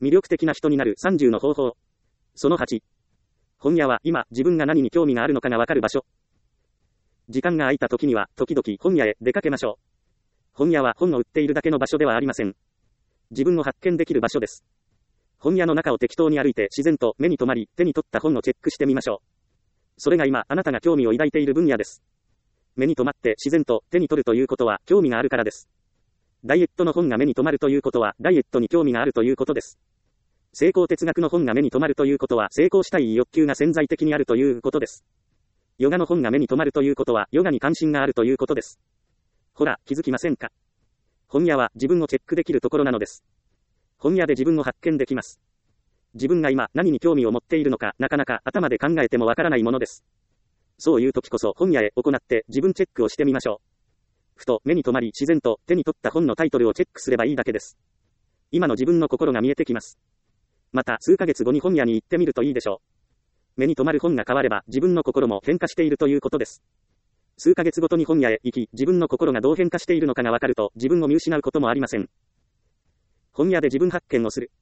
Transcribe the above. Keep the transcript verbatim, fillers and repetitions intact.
魅力的な人になるさんじゅうの方法。そのはち。本屋は今自分が何に興味があるのかがわかる場所。時間が空いた時には時々本屋へ出かけましょう。本屋は本を売っているだけの場所ではありません。自分を発見できる場所です。本屋の中を適当に歩いて自然と目に留まり手に取った本をチェックしてみましょう。それが今あなたが興味を抱いている分野です。目に留まって自然と手に取るということは興味があるからです。ダイエットの本が目に留まるということはダイエットに興味があるということです。成功哲学の本が目に留まるということは成功したい欲求が潜在的にあるということです。ヨガの本が目に留まるということはヨガに関心があるということです。ほら、気づきませんか？本屋は自分をチェックできるところなのです。本屋で自分を発見できます。自分が今何に興味を持っているのかなかなか頭で考えてもわからないものです。そういう時こそ本屋へ行って自分チェックをしてみましょう。ふと目に留まり自然と手に取った本のタイトルをチェックすればいいだけです。今の自分の心が見えてきます。また数ヶ月後に本屋に行ってみるといいでしょう。目に留まる本が変われば自分の心も変化しているということです。数ヶ月ごとに本屋へ行き自分の心がどう変化しているのかがわかると自分を見失うこともありません。本屋で自分発見をする。